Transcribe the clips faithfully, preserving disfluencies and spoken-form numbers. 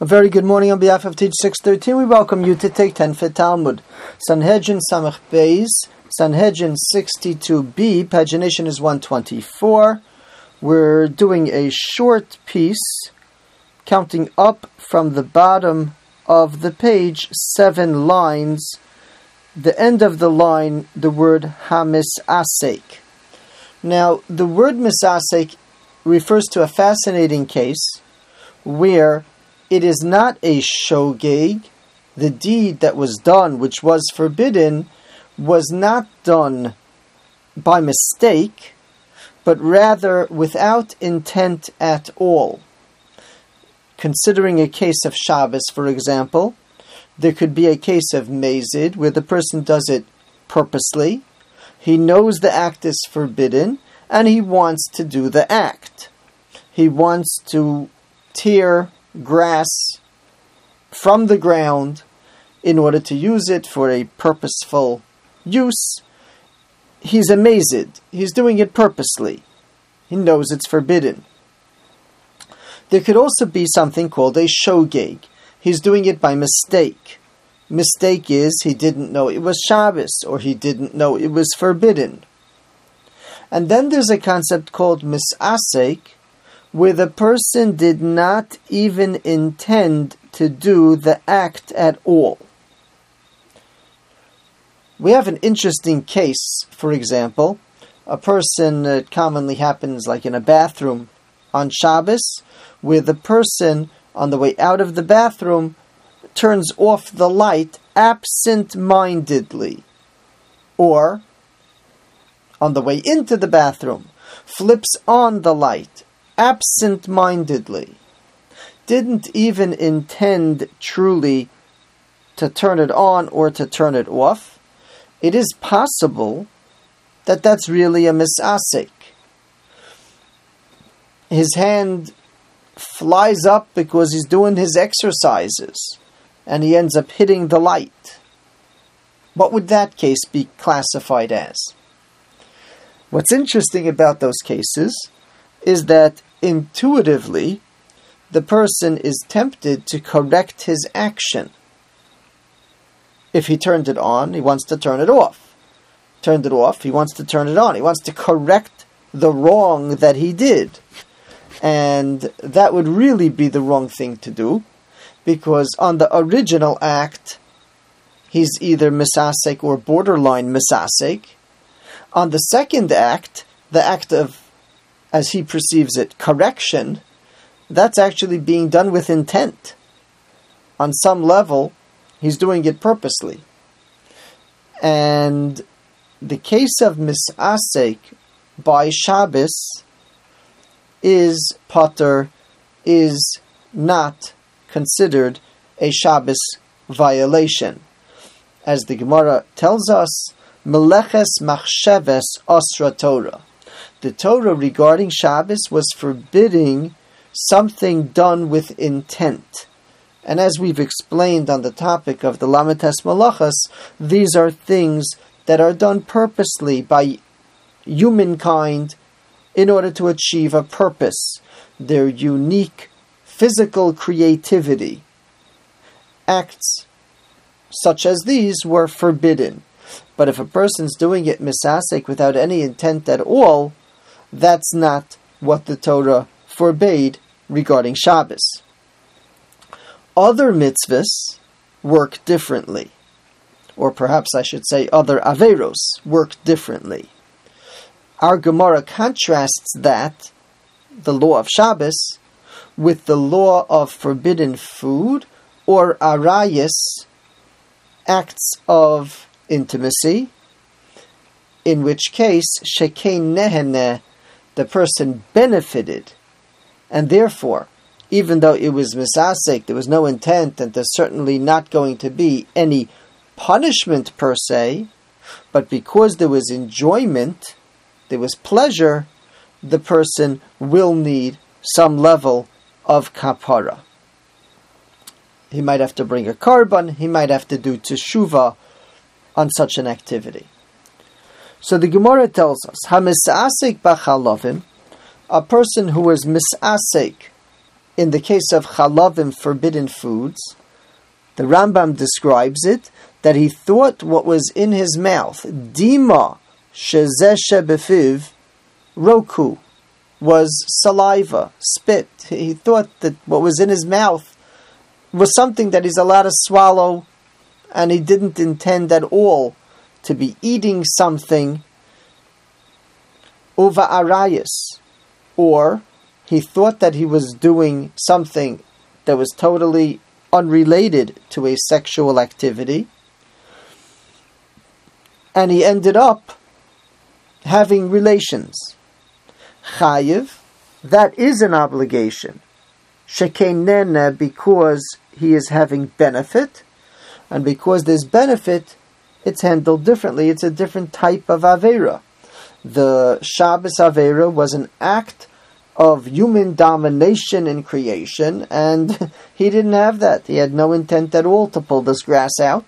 A very good morning on behalf of Teach six thirteen. We welcome you to take ten for Talmud. Sanhedrin Samach Beis, Sanhedrin sixty-two b, pagination is one twenty-four. We're doing a short piece, counting up from the bottom of the page, seven lines. The end of the line, the word hamisasek. Now, the word misasek refers to a fascinating case where it is not a shogeg. The deed that was done, which was forbidden, was not done by mistake, but rather without intent at all. Considering a case of Shabbos, for example, there could be a case of mazid, where the person does it purposely. He knows the act is forbidden, and he wants to do the act. He wants to tear grass from the ground in order to use it for a purposeful use. He's a mazid. He's doing it purposely. He knows it's forbidden. There could also be something called a shogeg. He's doing it by mistake. Mistake is he didn't know it was Shabbos, or he didn't know it was forbidden. And then there's a concept called misasek, where the person did not even intend to do the act at all. We have an interesting case, for example. A person, it uh, commonly happens like in a bathroom on Shabbos, where the person, on the way out of the bathroom, turns off the light absent-mindedly. Or, on the way into the bathroom, flips on the light absent-mindedly, didn't even intend truly to turn it on or to turn it off. It is possible that that's really a misasek. His hand flies up because he's doing his exercises, and he ends up hitting the light. What would that case be classified as? What's interesting about those cases is that intuitively, the person is tempted to correct his action. If he turned it on, he wants to turn it off. Turned it off, he wants to turn it on. He wants to correct the wrong that he did. And that would really be the wrong thing to do, because on the original act, he's either misasek or borderline misasek. On the second act, the act of, as he perceives it, correction, that's actually being done with intent. On some level, he's doing it purposely. And the case of misasek by Shabbos is pater, is not considered a Shabbos violation. As the Gemara tells us, meleches machsheves asra Torah. The Torah regarding Shabbos was forbidding something done with intent. And as we've explained on the topic of the Lamites Malachas, these are things that are done purposely by humankind in order to achieve a purpose. Their unique physical creativity. Acts such as these were forbidden. But if a person's doing it misasek without any intent at all, that's not what the Torah forbade regarding Shabbos. Other mitzvahs work differently. Or perhaps I should say other averos work differently. Our Gemara contrasts that, the law of Shabbos, with the law of forbidden food, or arayis, acts of intimacy, in which case, shekein neheneh, the person benefited, and therefore, even though it was misasek, there was no intent, and there's certainly not going to be any punishment per se, but because there was enjoyment, there was pleasure, the person will need some level of kapara. He might have to bring a korban, he might have to do teshuvah on such an activity. So the Gemara tells us, hamisasek b'chalavim, a person who is misasek in the case of chalavim, forbidden foods, the Rambam describes it that he thought what was in his mouth, dima shezeh shebefiv roku, was saliva, spit. He thought that what was in his mouth was something that he's allowed to swallow, and he didn't intend at all to be eating something uva arayas, or he thought that he was doing something that was totally unrelated to a sexual activity, and he ended up having relations. Chayiv, that is an obligation. Shekenene, because he is having benefit, and because there's benefit, it's handled differently. It's a different type of Avera. The Shabbos Avera was an act of human domination in creation, and he didn't have that. He had no intent at all to pull this grass out.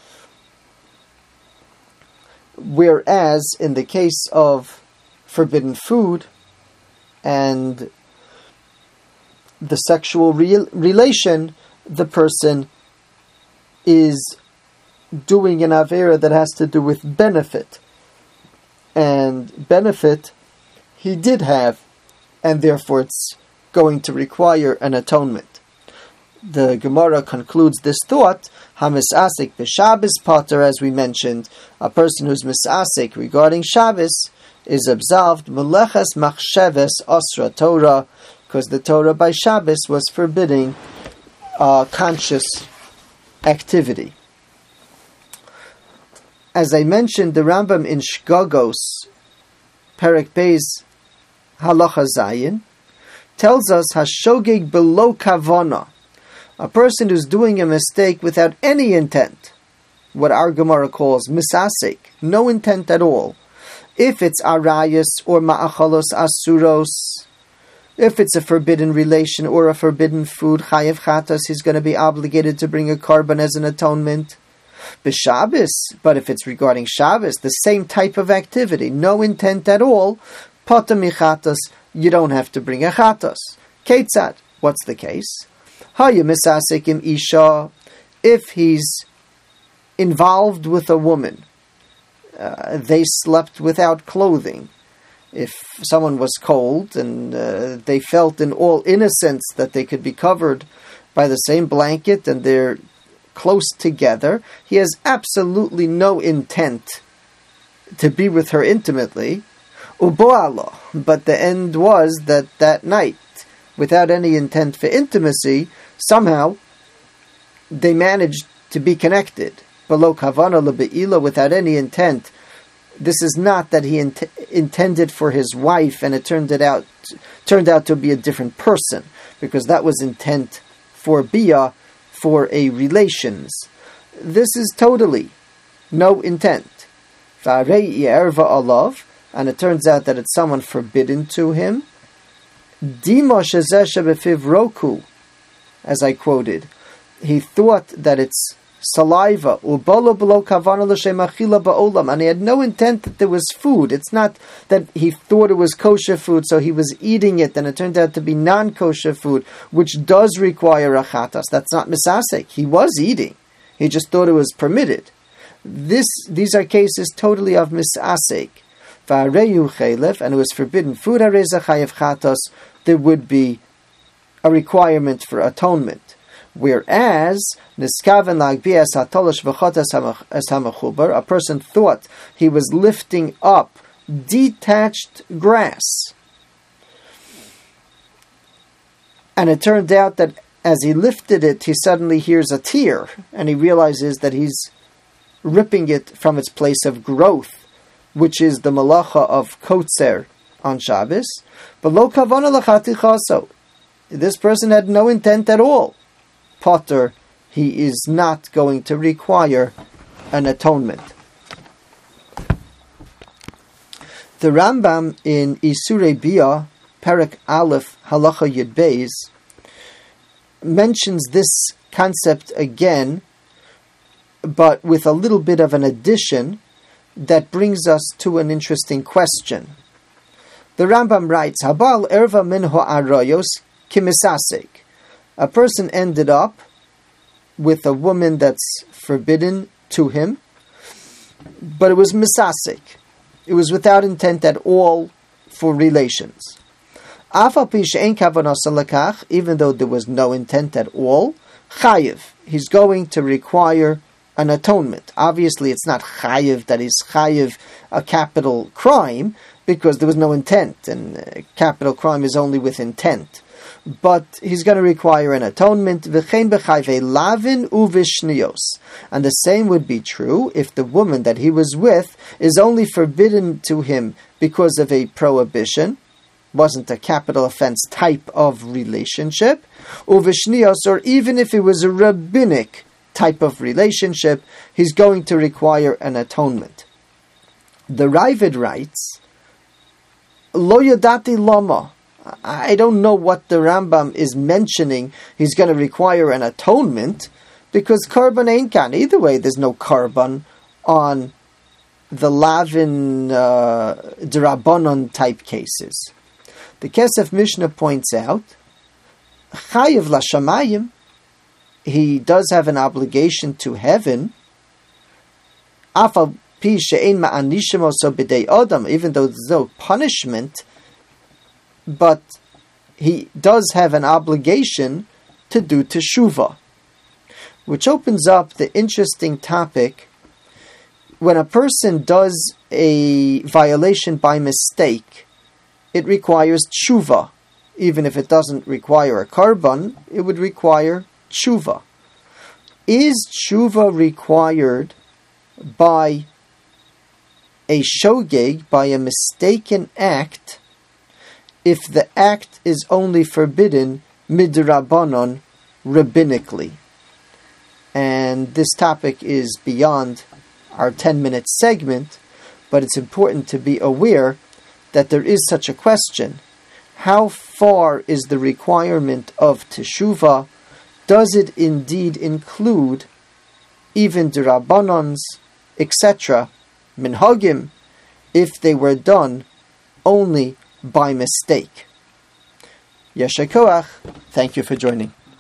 Whereas in the case of forbidden food and the sexual re- relation, the person is doing an Avera that has to do with benefit. And benefit he did have, and therefore it's going to require an atonement. The Gemara concludes this thought, HaMisasik b'Shabbos Potter, as we mentioned, a person who's misasik regarding Shabbos is absolved, Meleches Machsheves Osra Torah, because the Torah by Shabbos was forbidding uh, conscious activity. As I mentioned, the Rambam in Shgagos, Perek Beis, Halacha Zayin, tells us Hashogeg below kavana, a person who's doing a mistake without any intent, what our Gemara calls misasik, no intent at all. If it's arayas or ma'achalos asuros, if it's a forbidden relation or a forbidden food, chayev chatas, he's going to be obligated to bring a korban as an atonement. B'Shabbos, but if it's regarding Shabbos, the same type of activity, no intent at all, potem michatas, you don't have to bring a chatas. Ketzad, what's the case? Haya misasik im isha, if he's involved with a woman, uh, they slept without clothing. If someone was cold and uh, they felt in all innocence that they could be covered by the same blanket and they're close together, he has absolutely no intent to be with her intimately. Uboalo, but the end was that that night, without any intent for intimacy, somehow they managed to be connected. Below kavana lebeila, without any intent. This is not that he int- intended for his wife and it turned it out turned out to be a different person, because that was intent for bia, for a relations. This is totally no intent. V'arei erva alav, and it turns out that it's someone forbidden to him. Dima shezeh shebefiv roku, as I quoted, he thought that it's saliva, ubolo below kavana l'shem achila ba'olam, and he had no intent that there was food. It's not that he thought it was kosher food, so he was eating it, and it turned out to be non-kosher food, which does require a chatas. That's not misasek. He was eating. He just thought it was permitted. This, these are cases totally of misasek. V'areyu chelef, and it was forbidden food, hareza chayev chatas, there would be a requirement for atonement. Whereas niskaven lagbi as hatolish v'chotas as hamachubar, a person thought he was lifting up detached grass, and it turned out that as he lifted it, he suddenly hears a tear, and he realizes that he's ripping it from its place of growth, which is the malacha of kotzer on Shabbos. But lo kavana lachati chaso, this person had no intent at all. Potter, he is not going to require an atonement. The Rambam in Isurei Bia, Perek Aleph, Halacha Yud Beis, mentions this concept again, but with a little bit of an addition that brings us to an interesting question. The Rambam writes, Habal erva min ha'arayos kimisasek. A person ended up with a woman that's forbidden to him, but it was misasek. It was without intent at all for relations. Even though there was no intent at all, chayiv, he's going to require an atonement. Obviously, it's not chayiv that he's chayiv a capital crime, because there was no intent, and a capital crime is only with intent. But he's going to require an atonement. And the same would be true if the woman that he was with is only forbidden to him because of a prohibition, wasn't a capital offense type of relationship, or even if it was a rabbinic type of relationship, he's going to require an atonement. The Ravid writes, Lo yadati lama. I don't know what the Rambam is mentioning. He's going to require an atonement because karban ain't kan. Either way, there's no karban on the lavin uh, drabanon type cases. The Kesef Mishnah points out, chayiv lashamayim, he does have an obligation to heaven, afal pi she'ein ma'anishim oso b'dei adam, even though there's no punishment, but he does have an obligation to do teshuvah, which opens up the interesting topic. When a person does a violation by mistake, it requires teshuvah. Even if it doesn't require a karban, it would require teshuvah. Is teshuvah required by a shogeg, by a mistaken act, if the act is only forbidden midrabanon, rabbinically? And this topic is beyond our ten-minute segment, but it's important to be aware that there is such a question. How far is the requirement of teshuvah? Does it indeed include even drabanons, et cetera, minhagim, if they were done only by mistake? Yesher koach. Thank you for joining.